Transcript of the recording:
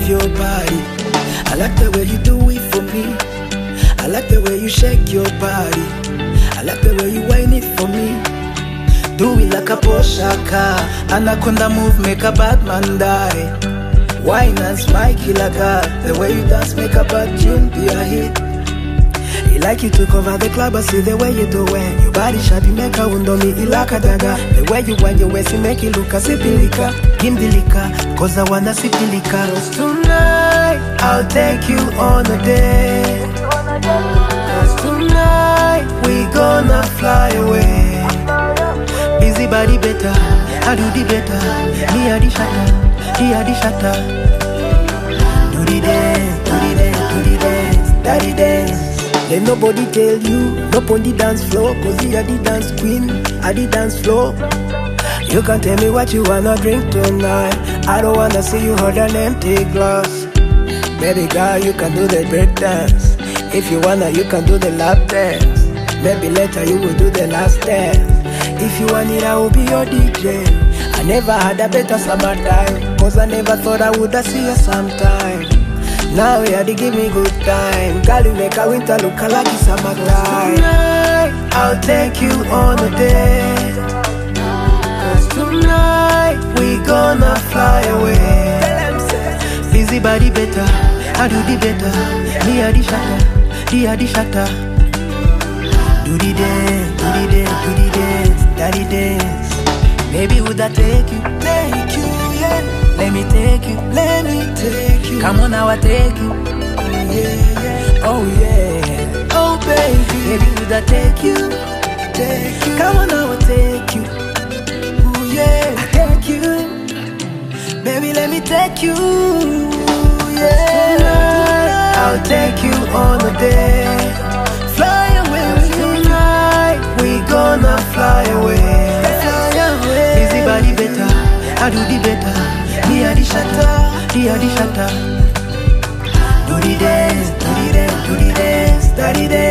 move your body. I like the way you do it for me. I like the way you shake your body. I like the way you whine it for me. Do it like a Porsche car. Anaconda move, make a bad man die. Wine and smile, killer God. The way you dance, make a bad tune be a hit. He like you took over the club, I see the way you do it. Your body sharp, you make a window me, he like a dagger. The way you wind your waist, you make it look a sippy liquor. Give me the liquor, cause I wanna sip the liquor. Cause tonight, I'll take you on a date. Cause tonight, we gonna fly away. Busy body better, I do the better. Me a the shatter, he a the shatter. Do the dance, do the dance, do the dance, daddy dance. Let nobody tell you, up on the dance floor. Cause you are the dance queen, at the dance floor. You can tell me what you wanna drink tonight. I don't wanna see you hold an empty glass. Baby girl, you can do the break dance. If you wanna, you can do the lap dance. Maybe later you will do the last dance. If you want it, I will be your DJ. I never had a better summertime, cause I never thought I would see you sometime. Now you had to give me good time. Girl, you make a winter look like it's summertime. Tonight, I'll take you on a date. Cause tonight, we gonna fly away. Busy body better, I do the better. Me a the shatter, he a the shatter. Do the dance, do the dance, do the dance, daddy dance. Maybe would I take you, yeah. Let me take you, let me take you. Come on now, I take you. Oh yeah, oh baby. Baby, would I take you, take you. Come on now, I take you. Oh yeah, I take you. Baby, let me take you. Yeah, tonight, I'll take you on a date. Fly away with you tonight. We gonna fly away. Fly away. Busy body better, I do the better. He a the shatter, he a the shatter. Do the dance, do the dance, do the dance, daddy dance.